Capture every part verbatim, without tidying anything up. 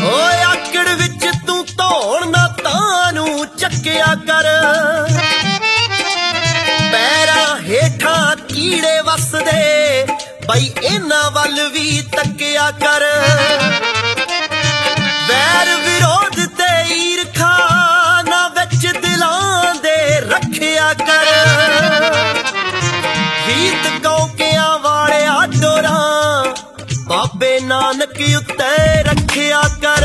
ਓਏ ਆਕੜ ਵਿੱਚ ਤੂੰ ਧੌਣ ਨਾ ਤਾਂ ਨੂੰ ਚੱਕਿਆ ਕਰ, ਪੈਰਾਂ ਹੇਠਾਂ ਕੀੜੇ ਵਸਦੇ ਬਈ ਇਹਨਾਂ ਵੱਲ ਵੀ ਤੱਕਿਆ ਕਰ। ਵੈਰ ਵਿਰੋਧ ਤੇ ਈਰਖਾ ਨਾ ਵਿੱਚ ਦਿਲਾਂ ਦੇ ਰੱਖਿਆ ਕਰ। ਗੀਤ ਕੌਕਿਆਂ ਵਾਲਿਆ ਡੋਰਾਂ ਬਾਬੇ ਨਾਨਕ ਉੱਤੇ ਰੱਖਿਆ ਕਰ।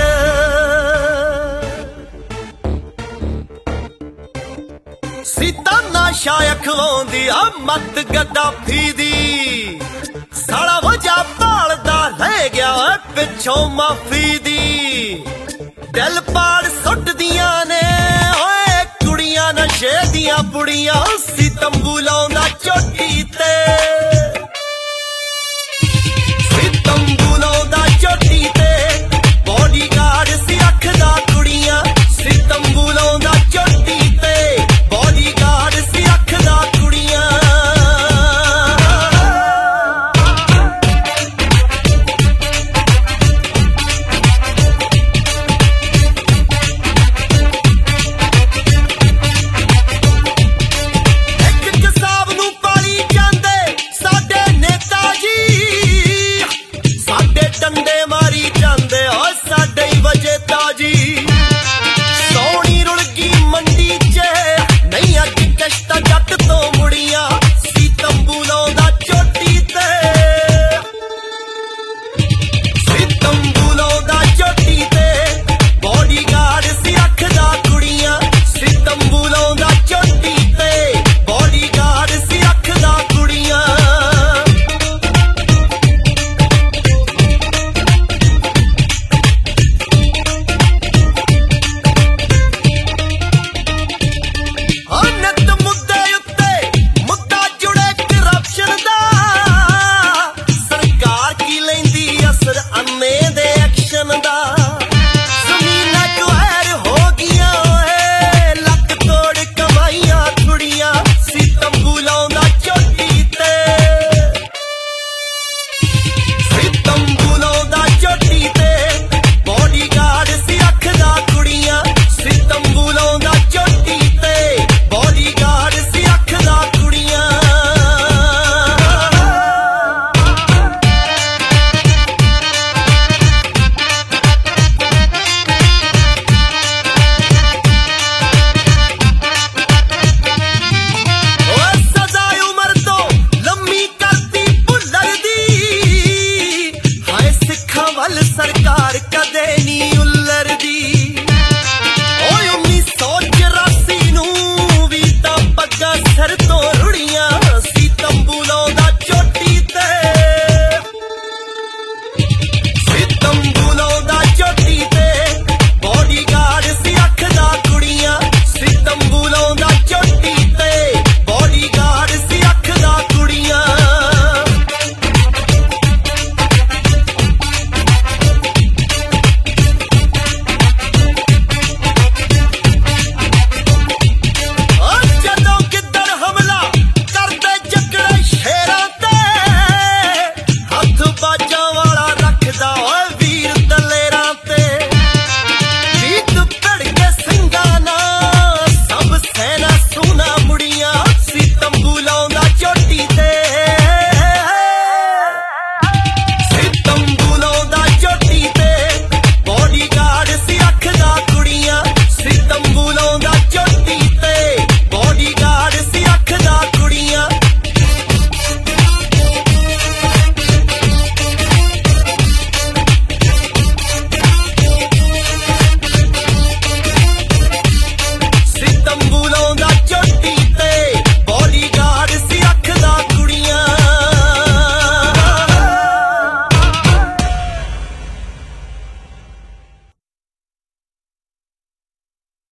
ਸੀਤਾਨਾ ਸ਼ਾਇ ਖਵਾਉਂਦੀ ਆ ਮੱਤ ਗੱਦਾਫੀ ਦੀ, ਸਾਲਾ ਵਜਾ ਭਾਲਦਾ ਰਹਿ ਗਿਆ ਪਿੱਛੋਂ ਮਾਫੀ ਦੀ। ਦਿਲ ਪਾੜ ਸੁੱਟਦੀਆਂ ਨੇ ਓਏ ਕੁੜੀਆਂ ਨਸ਼ੇ ਦੀਆਂ ਪੁੜੀਆਂ, ਸੀ ਤੰਬੂ ਲਾਉਂਦਾ ਚੋਟੀ ਤੇ, ਸੀ ਤੰਬੂ ਲਾਉਂਦਾ ਚੋਟੀ ਤੇ, ਬੋਡੀਗਾਰਡ ਸੀ ਰੱਖਦਾ ਕੁੜੀਆਂ, ਸੀ ਤੰਬੂ ਲਾਉਂਦਾ ਚੋਟੀ ਤੇ, ਬੋਡੀਗਾਰਡ ਸੀ ਰੱਖਦਾ ਕੁੜੀਆਂ। ਡੰਡੇ ਮਾਰੀ ਜਾਂਦੇ ਓ ਸਾਡੇ ਹੀ ਵਜੇ ਤਾਜੀ, ਸੋਹਣੀ ਰੁਲ ਗਈ ਮੰਡੀ ਚ ਨਹੀਂ ਅੱਜ ਕਸ਼ਤਾ ਜੱਟ ਤੋਂ ਮੁੜੀਆਂ, ਸੀ ਤੰਬੂ ਲਾਉਂਦਾ ਚੋਟੀ ਤੇ, ਸੀ ਤੰਬੂ ਲਾਉਂਦਾ ਚੋਟੀ ਤੇ, ਬੋਡੀਗਾਰਡ ਸੀ ਰੱਖਦਾ ਕੁੜੀਆਂ, ਸੀ ਤੰਬੂ ਲਾਉਂਦਾ ਚੋਟੀ ਤੇ, ਬੋਡੀਗਾਰਡ ਸੀ ਰੱਖਦਾ ਕੁੜੀਆਂ। ਸਰਕਾਰ ਕਦੇ ਨਹੀਂ